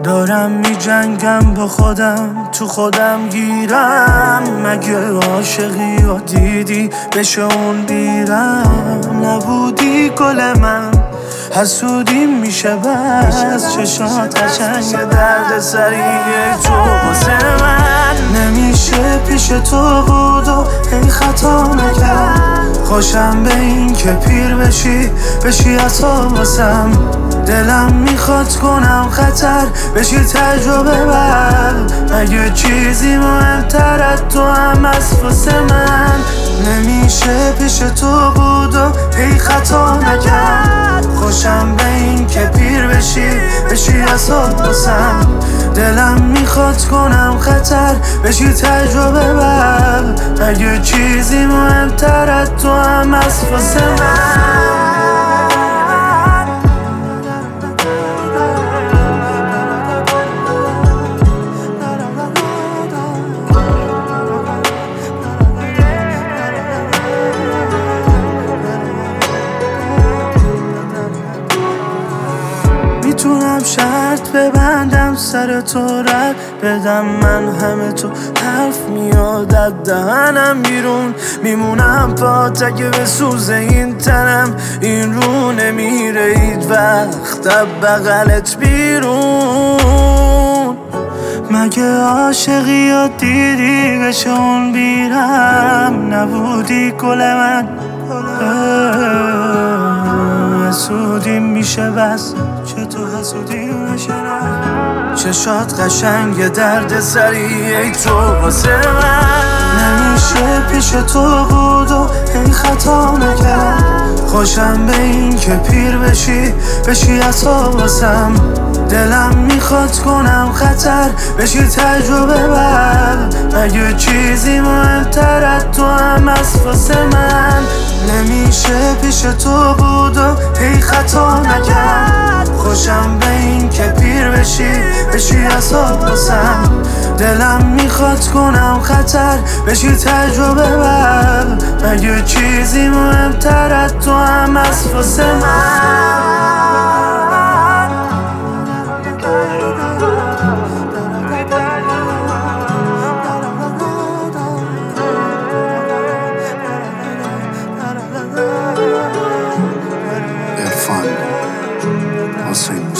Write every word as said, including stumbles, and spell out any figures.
دارم می جنگم با خودم، تو خودم گیرم. مگه عاشقی یا دیدی بشه اون دیرم؟ نبودی گل من حسودی میشه بس. چشات قشنگ درد سریع تو واسه من نمیشه پیش تو بود و هی خطا نکرد. خوشم به این که پیر بشی بشی عطا واسم. دلم میخواد کنم خطر بشی تجربه بر. اگه چیزی مهمتر از تو هم از واسه من نمیشه پیش تو بود و هی خطا نکرد. خوشم به این که پیر بشی بشی عطا واسم. دلم میخواد کنم خطر بشی تجربه بر. اگه چیزی مهمتر از تو هم از واسه من. میتونم شرط ببندم سر تو رد بدم. من همه تو حرف میاد از دهنم بیرون. میمونم پات اگه بسوزه این تنم. این رو نمیره هیچ وقت بغلت بیرون. مگه عاشقی یا دیدی بشه اون بیرم؟ نبودی گل من حسودی میشه بس. چطور حسودی میشه نه؟ چشات قشنگ درد سریع تو واسه من نمیشه پیش تو بود و هی خطا نکرد. خوشم به این که پیر بشی بشی عطا واسم. دلم میخواد کنم خطر بشی تجربه بر. اگه چیزی مهمتر از تو هم از واسه من نمیشه پیش تو بود و هی خطا نکرد. خوشم به این که پیر بشی بشی عطا واسم. دلم میخواد کنم خطر بشی تجربه بر. اگه چیزی مهمتر از تو هم از واسه من. عرفان حسین